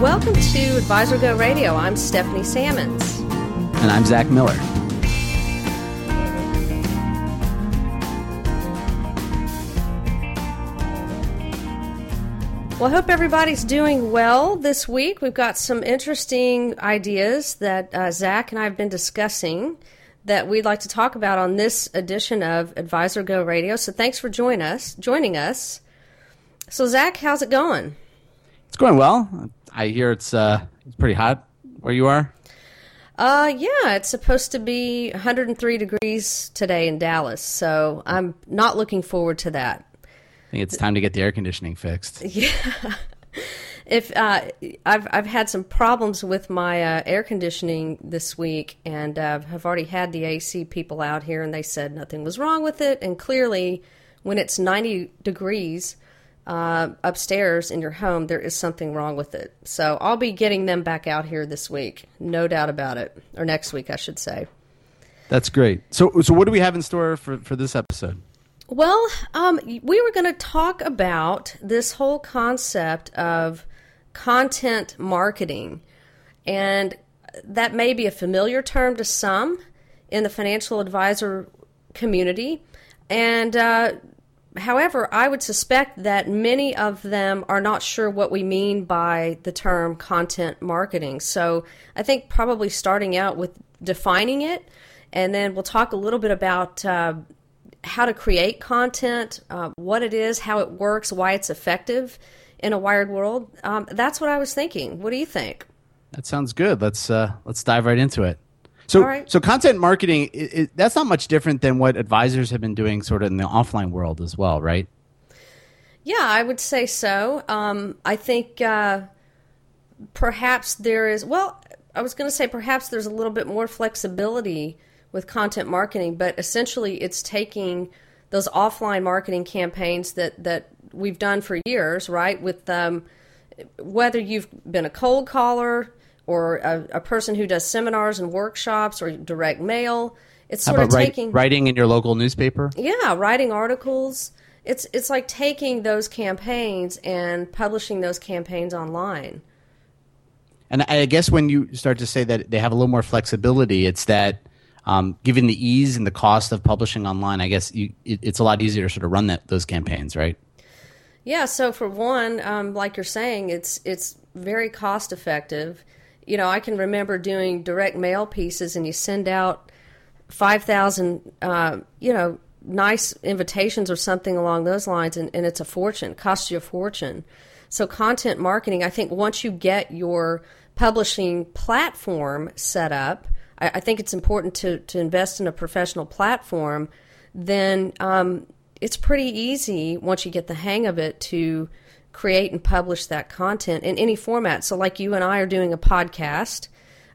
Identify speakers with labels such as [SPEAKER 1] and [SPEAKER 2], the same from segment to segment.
[SPEAKER 1] Welcome to Advisor Go Radio. I'm Stephanie Sammons.
[SPEAKER 2] And I'm Zach Miller.
[SPEAKER 1] Well, I hope everybody's doing well this week. We've got some interesting ideas that Zach and I have been discussing that we'd like to talk about on this edition of Advisor Go Radio. So thanks for joining us. So Zach, how's it going?
[SPEAKER 2] It's going well. I hear it's pretty hot where you are.
[SPEAKER 1] Yeah, it's supposed to be 103 degrees today in Dallas, so I'm not looking forward to that.
[SPEAKER 2] I think it's time to get the air conditioning fixed.
[SPEAKER 1] Yeah. I've had some problems with my air conditioning this week, and I've already had the AC people out here, and they said nothing was wrong with it. And clearly, when it's 90 degrees upstairs in your home, there is something wrong with it. So I'll be getting them back out here this week, no doubt about it, or next week, I should say.
[SPEAKER 2] That's great. So what do we have in store for this episode?
[SPEAKER 1] Well, we were going to talk about this whole concept of content marketing, and that may be a familiar term to some in the financial advisor community, and however, I would suspect that many of them are not sure what we mean by the term content marketing. So I think probably starting out with defining it, and then we'll talk a little bit about how to create content, what it is, how it works, why it's effective in a wired world. That's what I was thinking. What do you think?
[SPEAKER 2] That sounds good. Let's dive right into it. So content marketing, that's not much different than what advisors have been doing sort of in the offline world as well, right?
[SPEAKER 1] Yeah, I would say so. I think perhaps there is, perhaps there's a little bit more flexibility with content marketing, but essentially it's taking those offline marketing campaigns that we've done for years, right? With whether you've been a cold caller or a person who does seminars and workshops or direct mail. It's sort of taking
[SPEAKER 2] writing in your local newspaper.
[SPEAKER 1] Yeah, writing articles. It's like taking those campaigns and publishing those campaigns online.
[SPEAKER 2] And I guess when you start to say that they have a little more flexibility, it's that given the ease and the cost of publishing online, I guess it's a lot easier to sort of run those campaigns, right?
[SPEAKER 1] Yeah. So for one, like you're saying, it's very cost effective. You know, I can remember doing direct mail pieces, and you send out 5,000, nice invitations or something along those lines, and it's a fortune. It costs you a fortune. So content marketing, I think once you get your publishing platform set up, I think it's important to invest in a professional platform. Then it's pretty easy once you get the hang of it to create and publish that content in any format. So like you and I are doing a podcast,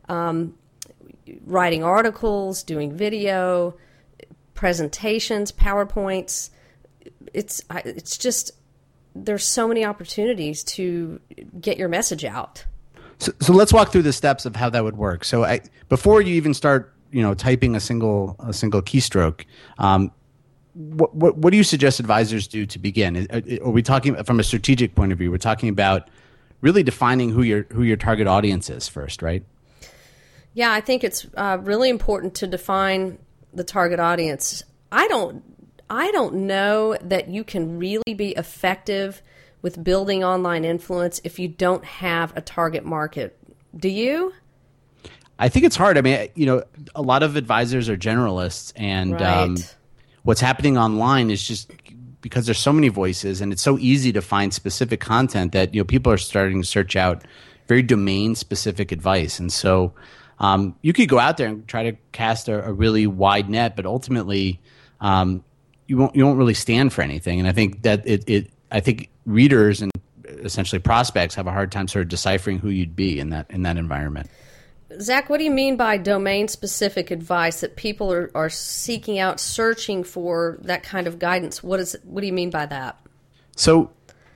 [SPEAKER 1] writing articles, doing video, presentations, PowerPoints. It's just, there's so many opportunities to get your message out.
[SPEAKER 2] So let's walk through the steps of how that would work. So before you even start, typing a single keystroke, what do you suggest advisors do to begin? Are we talking from a strategic point of view? We're talking about really defining who your target audience is first, right?
[SPEAKER 1] Yeah, I think it's really important to define the target audience. I don't know that you can really be effective with building online influence if you don't have a target market. Do you?
[SPEAKER 2] I think it's hard. I mean, a lot of advisors are generalists, and
[SPEAKER 1] right.
[SPEAKER 2] What's happening online is just because there's so many voices, and it's so easy to find specific content that people are starting to search out very domain-specific advice. And so you could go out there and try to cast a really wide net, but ultimately you won't really stand for anything. And I think that I think readers and essentially prospects have a hard time sort of deciphering who you'd be in that environment.
[SPEAKER 1] Zach, what do you mean by domain-specific advice, that people are seeking out, searching for that kind of guidance? What do you mean by that?
[SPEAKER 2] So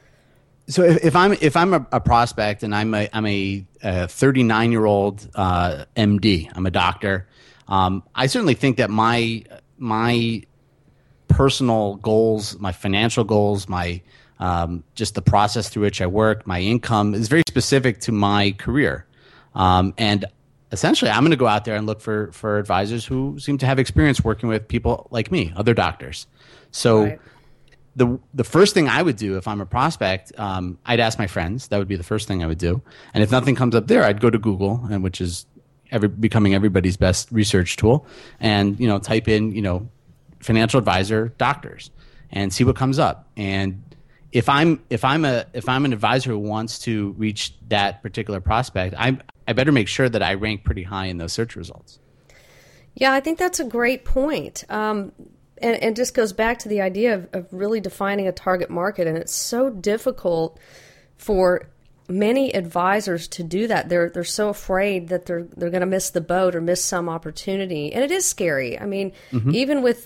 [SPEAKER 2] if I'm a prospect and I'm a 39-year-old MD, I'm a doctor. I certainly think that my personal goals, my financial goals, my just the process through which I work, my income is very specific to my career. And essentially, I'm going to go out there and look for advisors who seem to have experience working with people like me, other doctors. So
[SPEAKER 1] Right.
[SPEAKER 2] the first thing I would do if I'm a prospect, I'd ask my friends. That would be the first thing I would do. And if nothing comes up there, I'd go to Google, and which is becoming everybody's best research tool, and type in financial advisor doctors and see what comes up. And if I'm an advisor who wants to reach that particular prospect, I better make sure that I rank pretty high in those search results.
[SPEAKER 1] Yeah, I think that's a great point. And just goes back to the idea of really defining a target market. And it's so difficult for many advisors to do that. They're so afraid that they're going to miss the boat or miss some opportunity. And it is scary. I mean, even with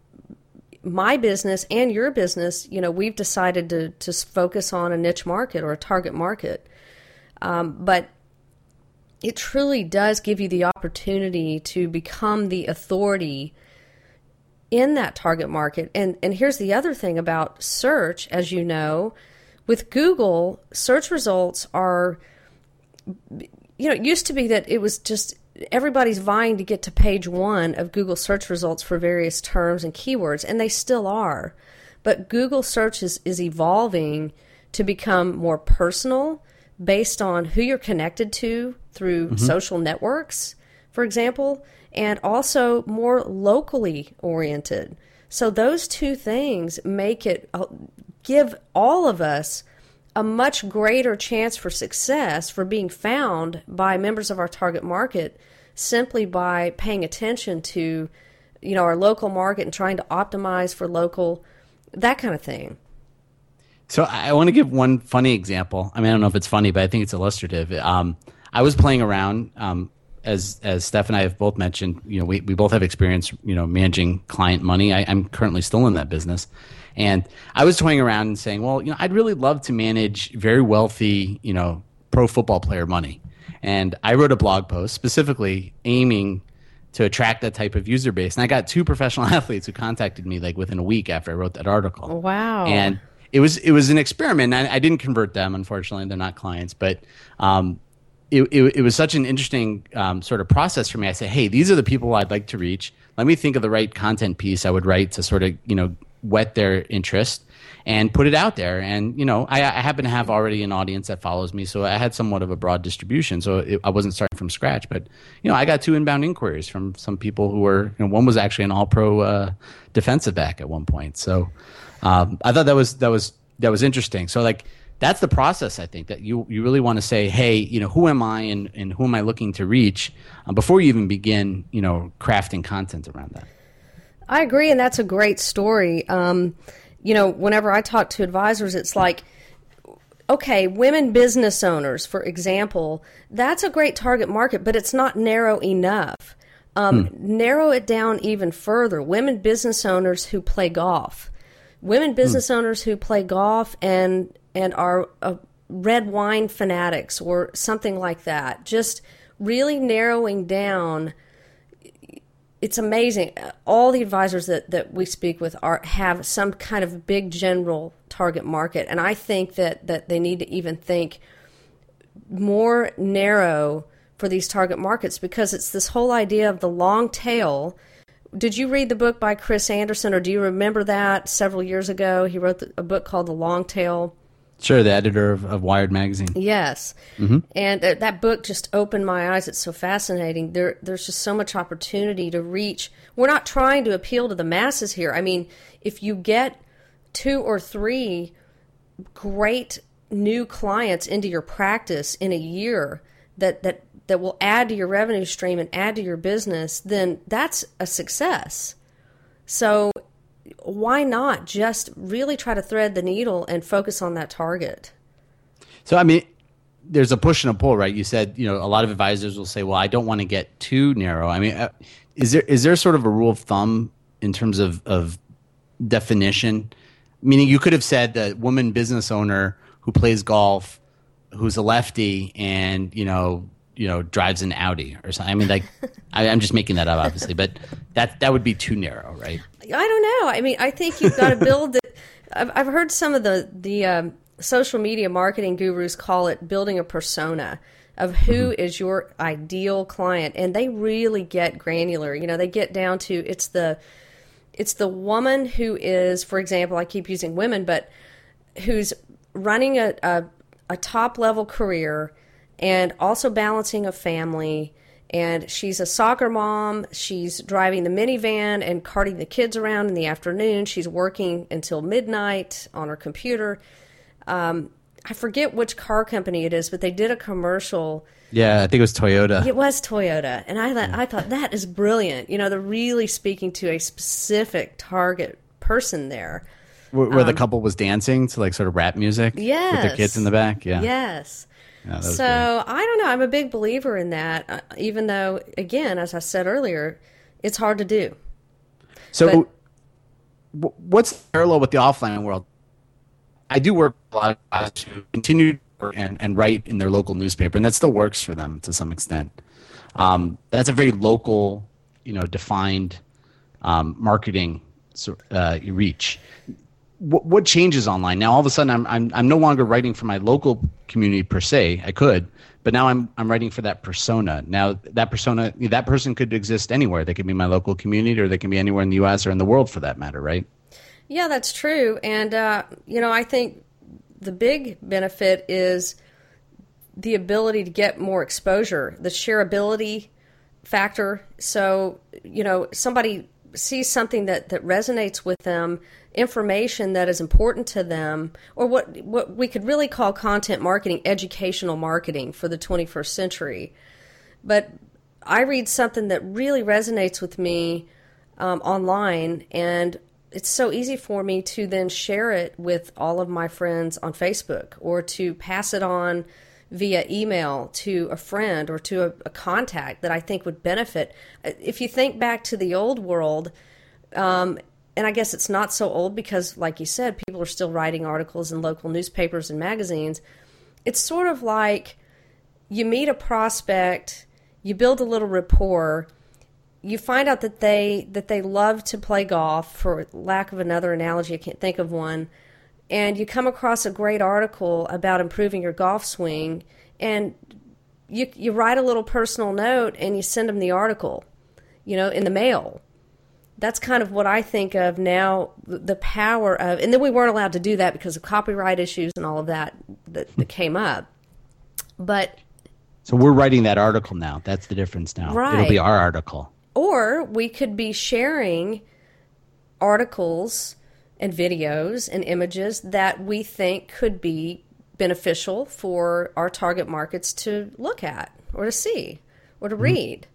[SPEAKER 1] my business and your business, we've decided to focus on a niche market or a target market. But it truly does give you the opportunity to become the authority in that target market. And here's the other thing about search, as you know, with Google, search results are, it used to be that it was just everybody's vying to get to page 1 of Google search results for various terms and keywords, and they still are. But Google search is evolving to become more personal based on who you're connected to through social networks, for example, and also more locally oriented. So those two things give all of us a much greater chance for success for being found by members of our target market simply by paying attention to, our local market and trying to optimize for local, that kind of thing.
[SPEAKER 2] So I want to give one funny example. I mean, I don't know if it's funny, but I think it's illustrative. I was playing around, as Steph and I have both mentioned, we both have experience, managing client money. I'm currently still in that business. And I was toying around and saying, well, I'd really love to manage very wealthy, pro football player money. And I wrote a blog post specifically aiming to attract that type of user base. And I got 2 professional athletes who contacted me like within a week after I wrote that article.
[SPEAKER 1] Wow.
[SPEAKER 2] And it was an experiment. I didn't convert them, unfortunately. They're not clients, but it was such an interesting sort of process for me. I said, hey, these are the people I'd like to reach. Let me think of the right content piece I would write to sort of, whet their interest and put it out there. And, I happen to have already an audience that follows me, so I had somewhat of a broad distribution. So I wasn't starting from scratch. But, I got 2 inbound inquiries from some people who were, one was actually an all-pro defensive back at one point. So I thought that was interesting. So that's the process, I think, that you really want to say, hey, who am I and who am I looking to reach before you even begin, crafting content around that.
[SPEAKER 1] I agree, and that's a great story. Whenever I talk to advisors, it's like, okay, women business owners, for example, that's a great target market, but it's not narrow enough. Narrow it down even further. Women business owners who play golf. Women business owners who play golf and are red wine fanatics or something like that. Just really narrowing down. It's amazing. All the advisors that we speak with have some kind of big general target market, and I think that they need to even think more narrow for these target markets, because it's this whole idea of the long tail. Did you read the book by Chris Anderson, or do you remember that several years ago? He wrote a book called The Long Tail.
[SPEAKER 2] Sure, the editor of Wired magazine.
[SPEAKER 1] Yes. And that book just opened my eyes. It's so fascinating. There's just so much opportunity to reach. We're not trying to appeal to the masses here. I mean, if you get 2 or 3 great new clients into your practice in a year that will add to your revenue stream and add to your business, then that's a success. So why not just really try to thread the needle and focus on that target?
[SPEAKER 2] So, I mean, there's a push and a pull, right? You said, a lot of advisors will say, well, I don't want to get too narrow. I mean, is there sort of a rule of thumb in terms of definition? Meaning you could have said that woman business owner who plays golf, who's a lefty and, drives an Audi or something. I mean, I'm just making that up, obviously, but that would be too narrow, right?
[SPEAKER 1] I don't know. I mean, I think you've got to build it. I've heard some of the social media marketing gurus call it building a persona of who is your ideal client, and they really get granular. You know, they get down to it's the woman who is, for example, I keep using women, but who's running a top level career and also balancing a family. And she's a soccer mom. She's driving the minivan and carting the kids around in the afternoon. She's working until midnight on her computer. I forget which car company it is, but they did a commercial.
[SPEAKER 2] Yeah, I think it was Toyota.
[SPEAKER 1] It was Toyota. And I thought that is brilliant. You know, they're really speaking to a specific target person there.
[SPEAKER 2] Where the couple was dancing to like sort of rap music.
[SPEAKER 1] Yes.
[SPEAKER 2] With their kids in the back. Yeah.
[SPEAKER 1] Yes.
[SPEAKER 2] Yeah,
[SPEAKER 1] so I don't know. I'm a big believer in that, even though, again, as I said earlier, it's hard to do.
[SPEAKER 2] So what's the parallel with the offline world? I do work with a lot of guys who continue to work and write in their local newspaper, and that still works for them to some extent. That's a very local, defined marketing reach. What changes online now? All of a sudden, I'm no longer writing for my local community per se. I could, but now I'm writing for that persona. Now that persona, that person could exist anywhere. They could be my local community, or they can be anywhere in the U.S. or in the world for that matter, right?
[SPEAKER 1] Yeah, that's true. And I think the big benefit is the ability to get more exposure, the shareability factor. So somebody sees something that resonates with them, information that is important to them, or what we could really call content marketing, educational marketing for the 21st century. But I read something that really resonates with me online, and it's so easy for me to then share it with all of my friends on Facebook, or to pass it on via email to a friend or to a contact that I think would benefit. If you think back to the old world, and I guess it's not so old because, like you said, people are still writing articles in local newspapers and magazines. It's sort of like you meet a prospect, you build a little rapport, you find out that they love to play golf, for lack of another analogy, I can't think of one, and you come across a great article about improving your golf swing, and you write a little personal note and you send them the article, in the mail. That's kind of what I think of now, the power of, and then we weren't allowed to do that because of copyright issues and all of that came up. But
[SPEAKER 2] so we're writing that article now. That's the difference now.
[SPEAKER 1] Right.
[SPEAKER 2] It'll be our article.
[SPEAKER 1] Or we could be sharing articles and videos and images that we think could be beneficial for our target markets to look at or to see or to read.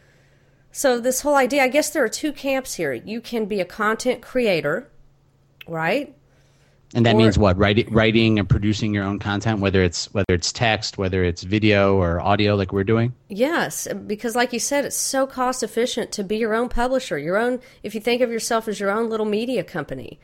[SPEAKER 1] So this whole idea, I guess there are two camps here. You can be a content creator, right?
[SPEAKER 2] And that means what? Writing and producing your own content, whether it's text, whether it's video or audio, like we're doing.
[SPEAKER 1] Yes, because like you said, it's so cost efficient to be your own publisher, your own. If you think of yourself as your own little media company,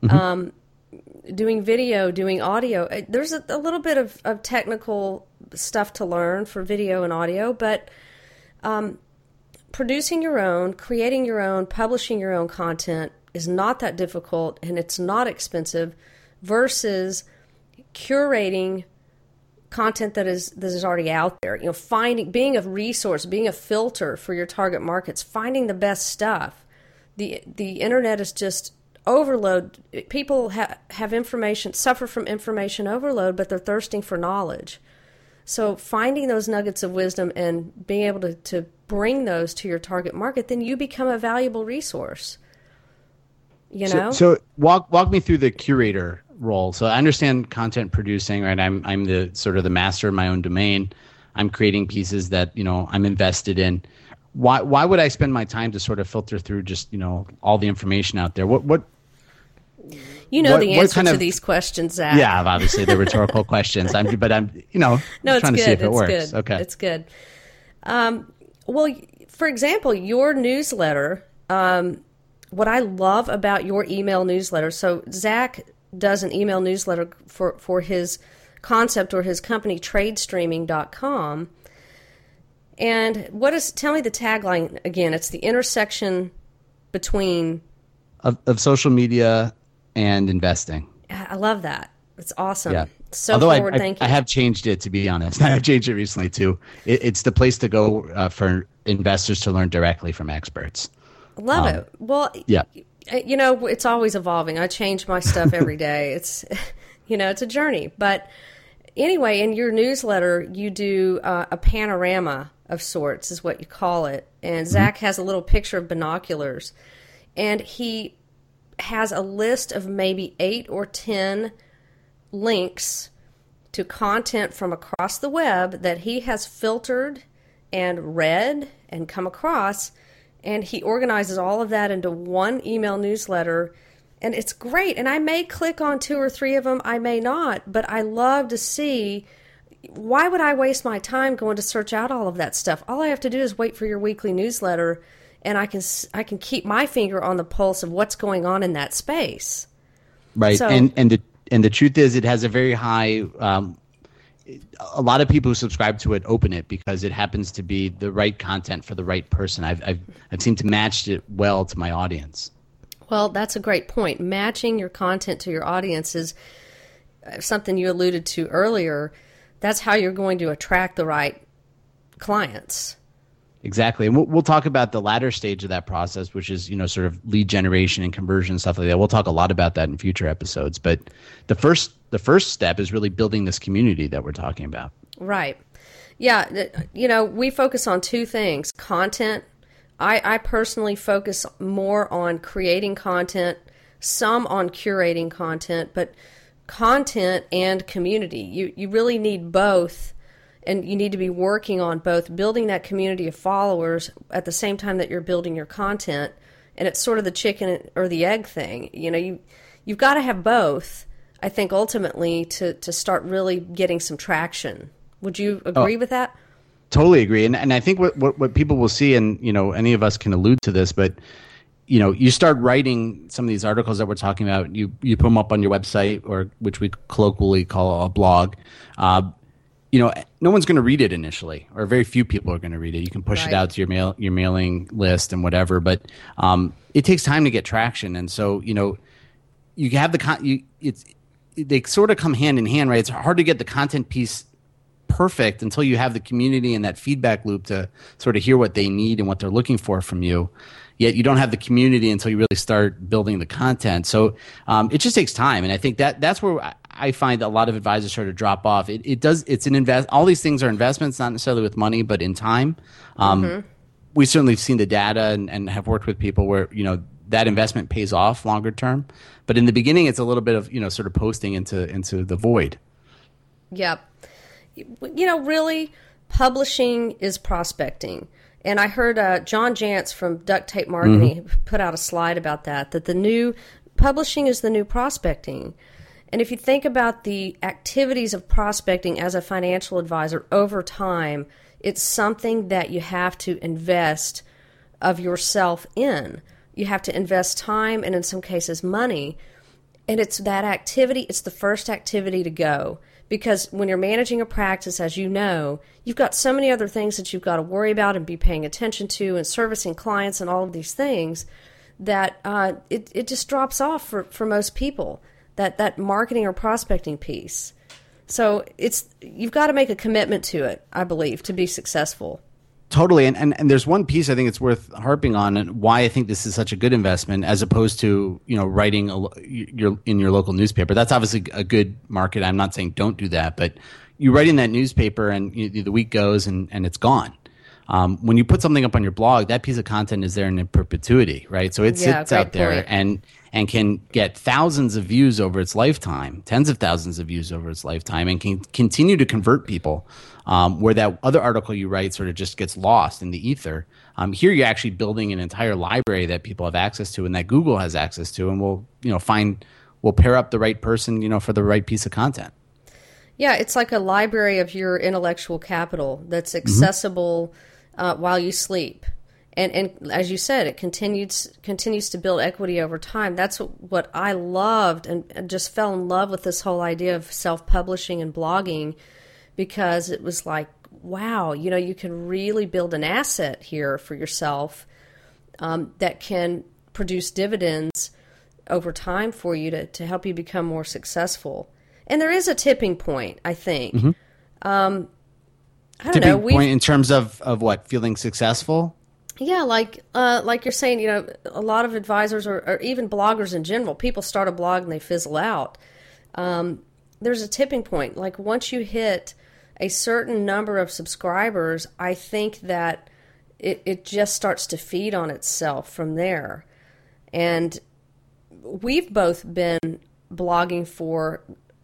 [SPEAKER 1] doing video, doing audio. There's a little bit of technical stuff to learn for video and audio, but producing your own, creating your own, publishing your own content is not that difficult, and it's not expensive, versus curating content that is already out there. Being a resource, being a filter for your target markets, finding the best stuff. The internet is just overload. People have information, suffer from information overload, but they're thirsting for knowledge. So finding those nuggets of wisdom and being able to bring those to your target market, then you become a valuable resource.
[SPEAKER 2] So walk me through the curator role. So I understand content producing, right? I'm the sort of the master of my own domain. I'm creating pieces that, I'm invested in. Why would I spend my time to sort of filter through just, all the information out there? What
[SPEAKER 1] the answer to these questions, Zach.
[SPEAKER 2] Yeah, obviously they're rhetorical questions. I'm trying to see if it works.
[SPEAKER 1] Good.
[SPEAKER 2] Okay.
[SPEAKER 1] It's good. Well, for example, your newsletter, what I love about your email newsletter, so Zach does an email newsletter for his concept or his company, tradestreaming.com. And tell me the tagline again. It's the intersection between
[SPEAKER 2] of social media and investing.
[SPEAKER 1] I love that. It's awesome.
[SPEAKER 2] Yeah.
[SPEAKER 1] So
[SPEAKER 2] Although
[SPEAKER 1] forward thinking.
[SPEAKER 2] I have changed it, to be honest. I have changed it recently too. It's the place to go for investors to learn directly from experts.
[SPEAKER 1] Love it. Well,
[SPEAKER 2] yeah.
[SPEAKER 1] It's always evolving. I change my stuff every day. It's, it's a journey. But anyway, in your newsletter, you do a panorama of sorts, is what you call it. And Zach has a little picture of binoculars. And he has a list of maybe 8 or 10 links to content from across the web that he has filtered and read and come across, and he organizes all of that into one email newsletter, and it's great. And I may click on 2 or 3 of them, I may not, but I love to see. Why would I waste my time going to search out all of that stuff? All I have to do is wait for your weekly newsletter, and I can keep my finger on the pulse of what's going on in that space.
[SPEAKER 2] Right,
[SPEAKER 1] So,
[SPEAKER 2] and the truth is, it has a very high. A lot of people who subscribe to it open it because it happens to be the right content for the right person. I've seemed to match it well to my audience.
[SPEAKER 1] well, that's a great point. Matching your content to your audience is something you alluded to earlier. That's how you're going to attract the right clients.
[SPEAKER 2] Exactly. And we'll talk about the latter stage of that process, which is, sort of lead generation and conversion, stuff like that. We'll talk a lot about that in future episodes. But the first step is really building this community that we're talking about.
[SPEAKER 1] Right. Yeah. We focus on 2 things. Content. I personally focus more on creating content, some on curating content, but content and community. You really need both. And you need to be working on both building that community of followers at the same time that you're building your content. And it's sort of the chicken or the egg thing. You've got to have both, I think, ultimately, to start really getting some traction. Would you agree with that?
[SPEAKER 2] Totally agree. And I think what people will see, and, any of us can allude to this, but, you start writing some of these articles that we're talking about, you put them up on your website, or which we colloquially call a blog. No one's going to read it initially, or very few people are going to read it. You can push it out to your mailing list and whatever, but it takes time to get traction. And so, you have they sort of come hand in hand, right? It's hard to get the content piece perfect until you have the community and that feedback loop to sort of hear what they need and what they're looking for from you. Yet you don't have the community until you really start building the content. So it just takes time, and I think that's where I find a lot of advisors sort of drop off. It's an invest. All these things are investments, not necessarily with money, but in time. We've certainly seen the data and have worked with people where that investment pays off longer term. But in the beginning, it's a little bit of sort of posting into the void.
[SPEAKER 1] Yep. Really, publishing is prospecting. And I heard John Jantz from Duct Tape Marketing put out a slide about that the new publishing is the new prospecting. And if you think about the activities of prospecting as a financial advisor over time, it's something that you have to invest of yourself in. You have to invest time and in some cases money. And it's that activity, it's the first activity to go. Because when you're managing a practice, as you know, you've got so many other things that you've got to worry about and be paying attention to and servicing clients and all of these things that it just drops off for most people, that marketing or prospecting piece. So you've got to make a commitment to it, I believe, to be successful.
[SPEAKER 2] Totally. And there's one piece I think it's worth harping on, and why I think this is such a good investment as opposed to, writing in your local newspaper. That's obviously a good market. I'm not saying don't do that, but you write in that newspaper and the week goes and it's gone. When you put something up on your blog, that piece of content is there in perpetuity, right? So it sits out there and can get thousands of views over its lifetime, tens of thousands of views over its lifetime, and can continue to convert people. Where that other article you write sort of just gets lost in the ether. Here you're actually building an entire library that people have access to and that Google has access to, and we'll pair up the right person, for the right piece of content.
[SPEAKER 1] Yeah, it's like a library of your intellectual capital that's accessible while you sleep. And as you said, it continues to build equity over time. That's what I loved and just fell in love with this whole idea of self-publishing and blogging, because it was like, wow, you can really build an asset here for yourself that can produce dividends over time for you to help you become more successful. And there is a tipping point, I think.
[SPEAKER 2] Mm-hmm.
[SPEAKER 1] I don't know.
[SPEAKER 2] Point in terms of what? Feeling successful?
[SPEAKER 1] Yeah, like you're saying, a lot of advisors or even bloggers in general, people start a blog and they fizzle out. There's a tipping point. Like once you hit a certain number of subscribers, I think that it just starts to feed on itself from there. And we've both been blogging for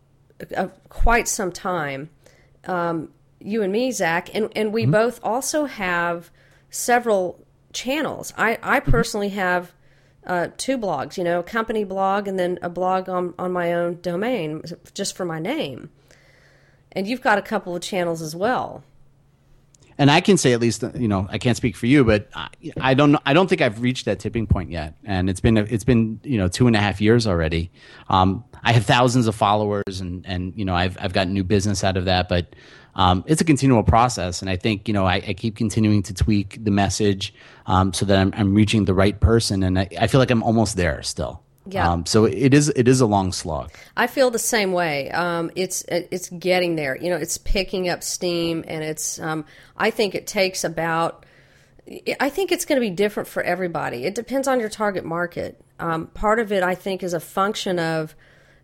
[SPEAKER 1] quite some time, you and me, Zach, and we both also have several channels. I personally have two blogs, a company blog and then a blog on my own domain just for my name. And you've got a couple of channels as well.
[SPEAKER 2] And I can say, at least, I can't speak for you, but I don't think I've reached that tipping point yet. And it's been 2.5 years already. I have thousands of followers, and I've gotten new business out of that. But it's a continual process, and I think I keep continuing to tweak the message so that I'm reaching the right person, and I feel like I'm almost there still.
[SPEAKER 1] Yeah.
[SPEAKER 2] So it is a long slog.
[SPEAKER 1] I feel the same way. It's getting there. It's picking up steam, and it's. I think it takes about. I think it's going to be different for everybody. It depends on your target market. Part of it, I think, is a function of,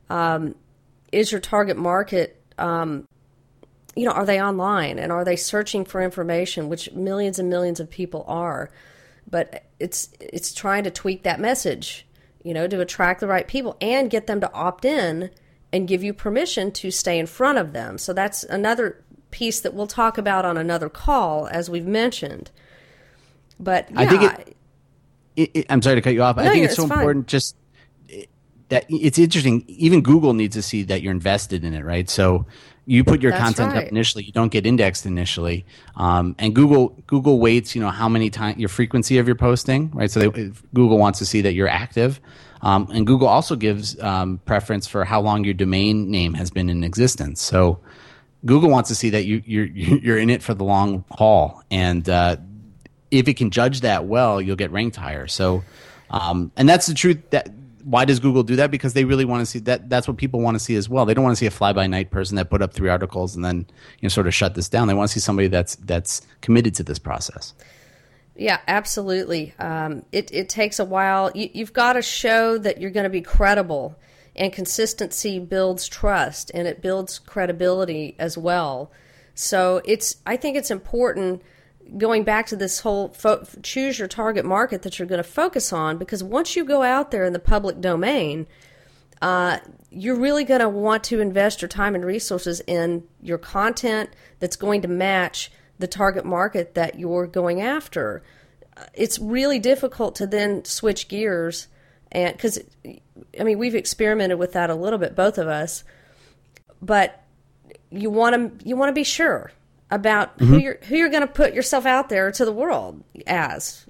[SPEAKER 1] is your target market, are they online and are they searching for information, which millions and millions of people are. But it's trying to tweak that message, to attract the right people and get them to opt in and give you permission to stay in front of them. So that's another piece that we'll talk about on another call, as we've mentioned. But yeah,
[SPEAKER 2] I think I'm sorry to cut you off.
[SPEAKER 1] No,
[SPEAKER 2] I think it's so
[SPEAKER 1] fine.
[SPEAKER 2] important just that it's interesting. Even Google needs to see that you're invested in it, right? So you put your content up initially, you don't get indexed initially, and Google weights, how many times your frequency of your posting, right? So Google wants to see that you're active, and Google also gives preference for how long your domain name has been in existence. So Google wants to see that you're in it for the long haul, and if it can judge that well, you'll get ranked higher. So, and that's the truth. Why does Google do that? Because they really want to see that. That's what people want to see as well. They don't want to see a fly-by-night person that put up 3 articles and then sort of shut this down. They want to see somebody that's committed to this process.
[SPEAKER 1] Yeah, absolutely. It takes a while. You've got to show that you're going to be credible, and consistency builds trust and it builds credibility as well. So I think it's important. Going back to this whole choose your target market that you're going to focus on, because once you go out there in the public domain, you're really going to want to invest your time and resources in your content that's going to match the target market that you're going after. It's really difficult to then switch gears, and because we've experimented with that a little bit, both of us, but you want to be sure about who you're going to put yourself out there to the world as,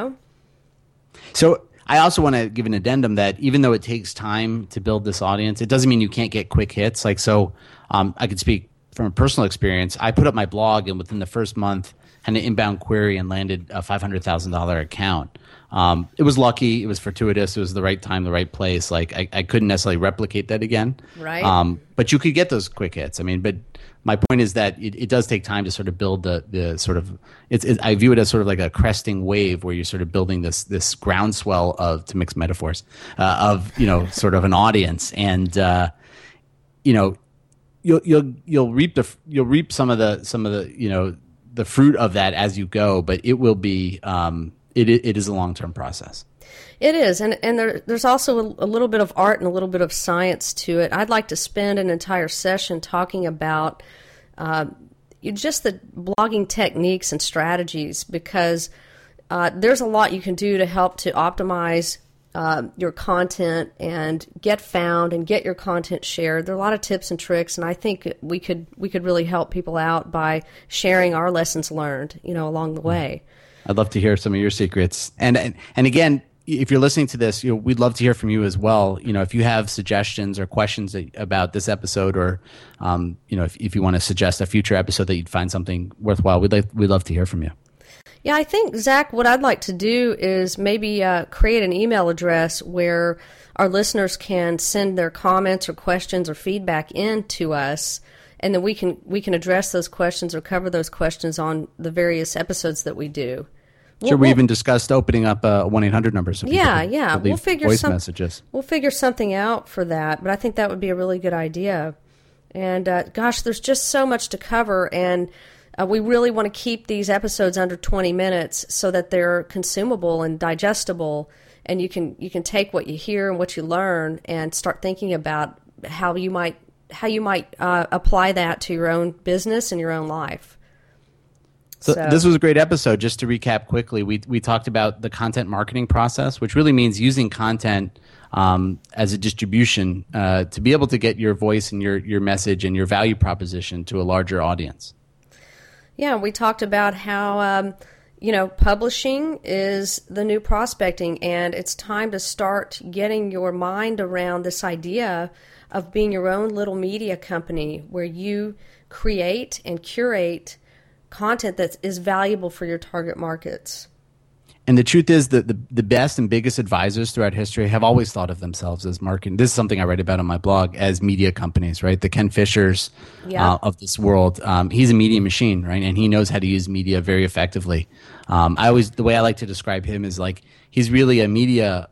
[SPEAKER 2] So I also want to give an addendum that even though it takes time to build this audience, it doesn't mean you can't get quick hits. Like, so I could speak from a personal experience. I put up my blog, and within the first month, had an inbound query and landed a $500,000 account. It was lucky. It was fortuitous. It was the right time, the right place. Like, I couldn't necessarily replicate that again.
[SPEAKER 1] Right.
[SPEAKER 2] But you could get those quick hits. But my point is that it does take time to sort of build the sort of I view it as sort of like a cresting wave where you're sort of building this groundswell of, to mix metaphors, of sort of an audience, and you'll reap some of the fruit of that as you go, but it will be it is a long-term process.
[SPEAKER 1] It is, and there's also a little bit of art and a little bit of science to it. I'd like to spend an entire session talking about just the blogging techniques and strategies, because there's a lot you can do to help to optimize your content and get found and get your content shared. There are a lot of tips and tricks, and I think we could really help people out by sharing our lessons learned, along the way.
[SPEAKER 2] I'd love to hear some of your secrets. And again, if you're listening to this, we'd love to hear from you as well. If you have suggestions or questions about this episode, or if you want to suggest a future episode that you'd find something worthwhile, we'd love to hear from you.
[SPEAKER 1] Yeah, I think, Zach, what I'd like to do is maybe create an email address where our listeners can send their comments or questions or feedback in to us, and then we can address those questions or cover those questions on the various episodes that we do.
[SPEAKER 2] Sure, we even discussed opening up a 1-800 number. So
[SPEAKER 1] yeah.
[SPEAKER 2] We'll figure messages.
[SPEAKER 1] We'll figure something out for that, but I think that would be a really good idea. And gosh, there's just so much to cover, and we really want to keep these episodes under 20 minutes so that they're consumable and digestible, and you can take what you hear and what you learn and start thinking about how you might apply that to your own business and your own life.
[SPEAKER 2] So this was a great episode. Just to recap quickly, we talked about the content marketing process, which really means using content as a distribution to be able to get your voice and your message and your value proposition to a larger audience.
[SPEAKER 1] Yeah, we talked about how publishing is the new prospecting, and it's time to start getting your mind around this idea of being your own little media company where you create and curate content that is valuable for your target markets.
[SPEAKER 2] And the truth is that the best and biggest advisors throughout history have always thought of themselves as marketing. This is something I write about on my blog, as media companies, right? The Ken Fishers of this world. He's a media machine, right? And he knows how to use media very effectively. The way I like to describe him is like he's really a media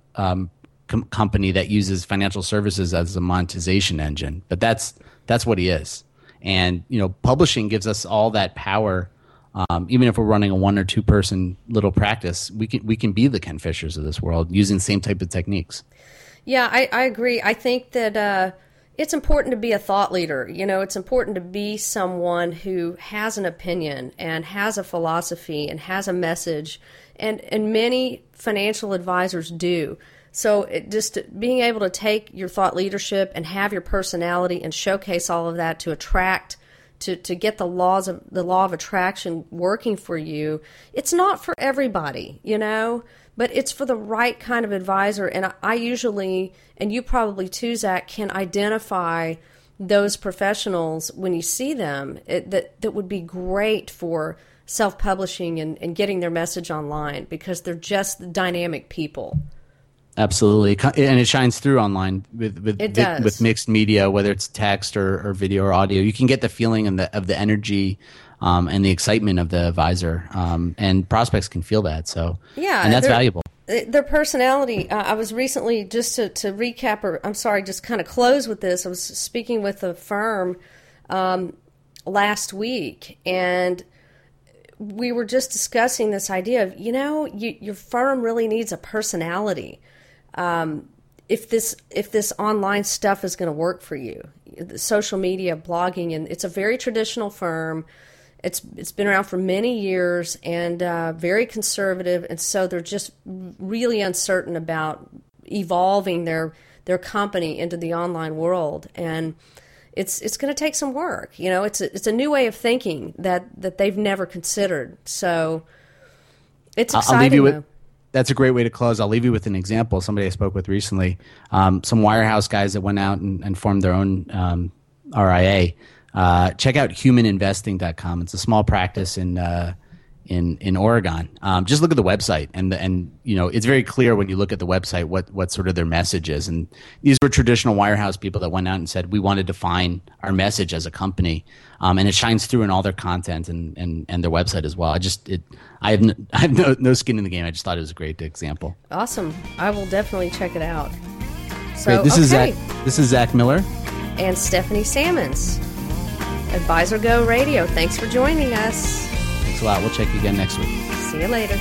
[SPEAKER 2] company that uses financial services as a monetization engine. But that's what he is. And publishing gives us all that power. Even if we're running a 1 or 2 person little practice, we can be the Ken Fishers of this world using the same type of techniques.
[SPEAKER 1] Yeah, I agree. I think that it's important to be a thought leader. It's important to be someone who has an opinion and has a philosophy and has a message, and many financial advisors do. So just being able to take your thought leadership and have your personality and showcase all of that to attract, to get the law of attraction working for you. It's not for everybody, but it's for the right kind of advisor. And I usually, and you probably too, Zach, can identify those professionals when you see them that would be great for self-publishing and getting their message online, because they're just dynamic people.
[SPEAKER 2] Absolutely, and it shines through online with mixed media, whether it's text or video or audio. You can get the feeling of the energy and the excitement of the advisor, and prospects can feel that. So and that's valuable.
[SPEAKER 1] Their personality. I was recently, just to recap, or I'm sorry, just kind of close with this. I was speaking with a firm last week, and we were just discussing this idea of your firm really needs a personality. If this online stuff is going to work for you, the social media, blogging, and it's a very traditional firm. It's been around for many years and very conservative, and so they're just really uncertain about evolving their company into the online world, and it's going to take some work. It's a new way of thinking that they've never considered. So it's exciting.
[SPEAKER 2] I'll leave you with. That's a great way to close. I'll leave you with an example. Somebody I spoke with recently, some wirehouse guys that went out and formed their own RIA. Check out humaninvesting.com. It's a small practice in Oregon. Just look at the website, and it's very clear when you look at the website what sort of their message is. And these were traditional wirehouse people that went out and said, we want to define our message as a company, and it shines through in all their content and their website as well. I have no skin in the game. I just thought it was a great example.
[SPEAKER 1] Awesome. I will definitely check it out. So
[SPEAKER 2] great. This is Zach Miller
[SPEAKER 1] and Stephanie Sammons, Advisor Go Radio. Thanks for joining us.
[SPEAKER 2] Thanks a lot. We'll check you again next week.
[SPEAKER 1] See you later.